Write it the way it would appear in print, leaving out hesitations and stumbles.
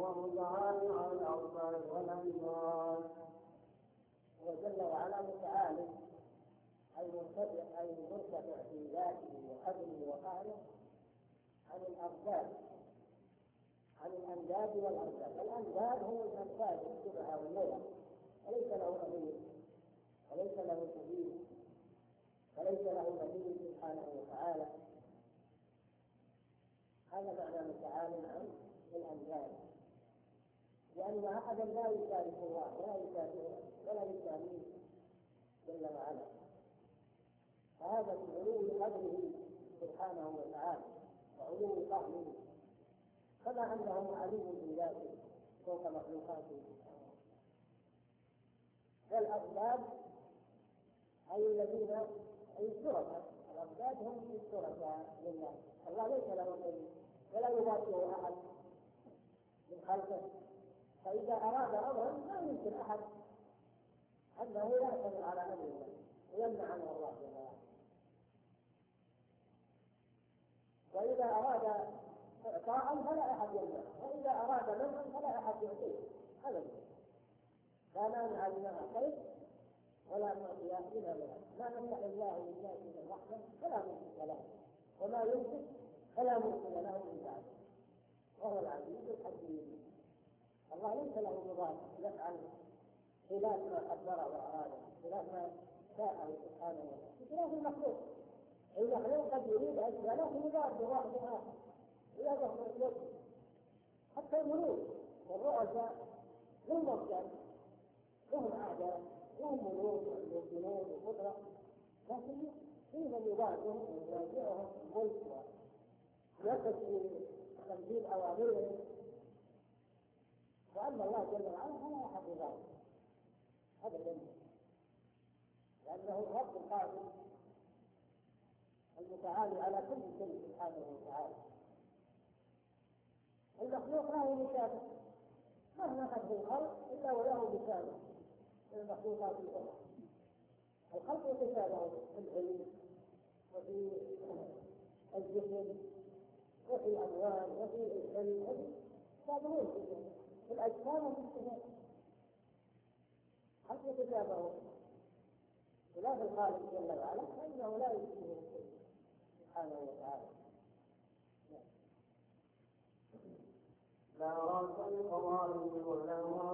ومتعالي على الأوصال والأنوار. وجل وعلا متعالي أي مرتفع في ذاته وقدره وقهره عن الأضداد، عن الأنداد والأرباب. الأنداد هم الأضداد الشبهة والنوع، وليس له أمير وليس له سبيل وليس له نبي سبحانه وتعالى. هذا معنى متعالي عن الأنداد، لأن أحدا لا يشارك الله ولا يساويه جل وعلا. فهذا من علو قدره سبحانه وتعالى وعلو قهره، كما أنه عليم بذاته فوق مخلوقاته. والأضداد أي الذين أي الشركاء، الأضداد هم الشركاء لله. الله ليس له شيء ولا يباشره أحد من خلقه، فإذا أراد أمرا لا يمكن أحد أنه يعتمد على أمر الله ويمنع عنه الله جل وعلا. وإذا أراد إعطاء فلا أحد يمنع، وإذا أراد منعا فلا أحد يعطيه أبدا. لا مانع لما أعطيت ولا معطي لما منعت. ما منع الله للناس من الرحمة فلا ممسك له، وما يمسك فلا مرسل له من بعده، وهو العزيز الحكيم. الله ليس له مضاد يفعل خلاف ما قدر وأراد، خلاف ما شاءه سبحانه وتعالى، بخلاف المخلوق. المخلوق قد يريد أشياء لكن يضاد بواحد آخر إلى ظهر الوجه. حتى الملوك والرؤساء لهم أفكار، لهم أعداء، لهم ملوك وعندهم جنود وقدرة، لكن في من يضادهم ويراجعهم الملك ويقف في تنفيذ أوامرهم. وأما الله جل وعلا فلا أحد يضاده أبدا، لأنه الرب القادر المتعالي على كل شيء سبحانه وتعالى. المخلوق له مشابه مهما قد في الخلق إلا وله مشابه من المخلوقات الأخرى. الخلق يتشابه في العلم وفي الجسم وفي الأموال وفي العلم، يتشابهون في الأجسام وفي الصفات. الخلق يتشابه خلاف الخالق جل وعلا فإنه لا يشبهه شيء سبحانه وتعالى. لا رب القرآن ولا